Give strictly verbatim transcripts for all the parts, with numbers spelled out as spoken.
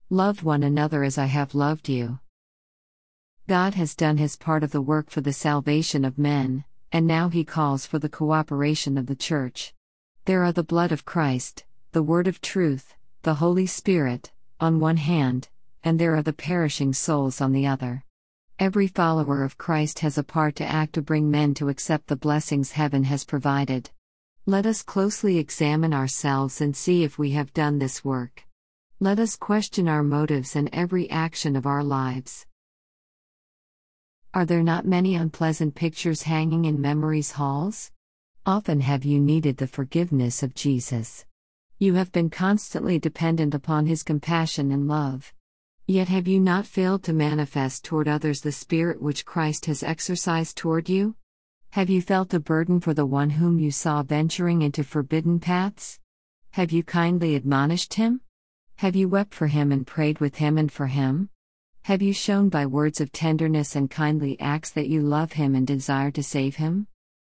Love one another as I have loved you. God has done his part of the work for the salvation of men, and now he calls for the cooperation of the Church. There are the blood of Christ, the word of truth, the Holy Spirit, on one hand, and there are the perishing souls on the other. Every follower of Christ has a part to act to bring men to accept the blessings heaven has provided. Let us closely examine ourselves and see if we have done this work. Let us question our motives and every action of our lives. Are there not many unpleasant pictures hanging in memory's halls? Often have you needed the forgiveness of Jesus. You have been constantly dependent upon his compassion and love. Yet have you not failed to manifest toward others the spirit which Christ has exercised toward you? Have you felt a burden for the one whom you saw venturing into forbidden paths? Have you kindly admonished him? Have you wept for him and prayed with him and for him? Have you shown by words of tenderness and kindly acts that you love him and desire to save him?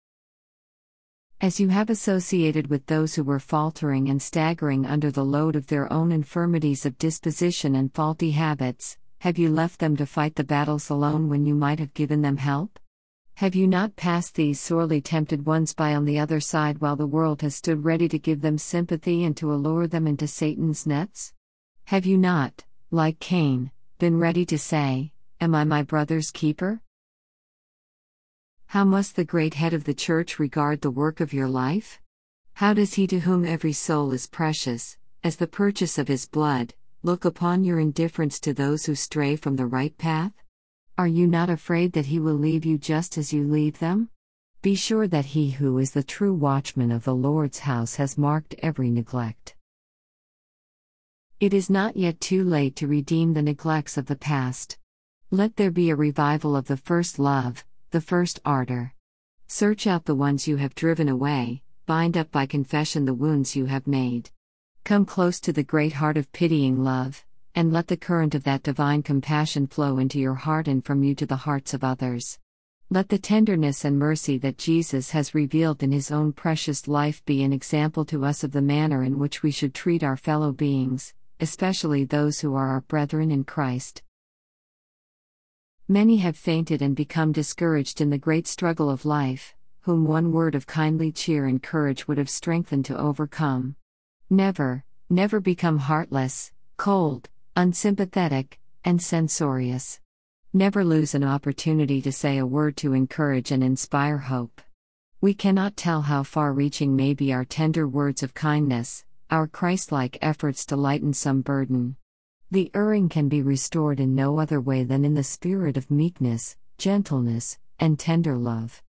As you have associated with those who were faltering and staggering under the load of their own infirmities of disposition and faulty habits, have you left them to fight the battles alone when you might have given them help? Have you not passed these sorely tempted ones by on the other side while the world has stood ready to give them sympathy and to allure them into Satan's nets? Have you not, like Cain, been ready to say, "Am I my brother's keeper?" How must the great head of the Church regard the work of your life? How does he to whom every soul is precious, as the purchase of his blood, look upon your indifference to those who stray from the right path? Are you not afraid that he will leave you just as you leave them? Be sure that he who is the true watchman of the Lord's house has marked every neglect. It is not yet too late to redeem the neglects of the past. Let there be a revival of the first love, the first ardor. Search out the ones you have driven away, bind up by confession the wounds you have made. Come close to the great heart of pitying love, and let the current of that divine compassion flow into your heart and from you to the hearts of others. Let the tenderness and mercy that Jesus has revealed in his own precious life be an example to us of the manner in which we should treat our fellow beings, especially those who are our brethren in Christ. Many have fainted and become discouraged in the great struggle of life, whom one word of kindly cheer and courage would have strengthened to overcome. Never, never become heartless, cold, unsympathetic, and censorious. Never lose an opportunity to say a word to encourage and inspire hope. We cannot tell how far-reaching may be our tender words of kindness, our Christ-like efforts to lighten some burden. The erring can be restored in no other way than in the spirit of meekness, gentleness, and tender love.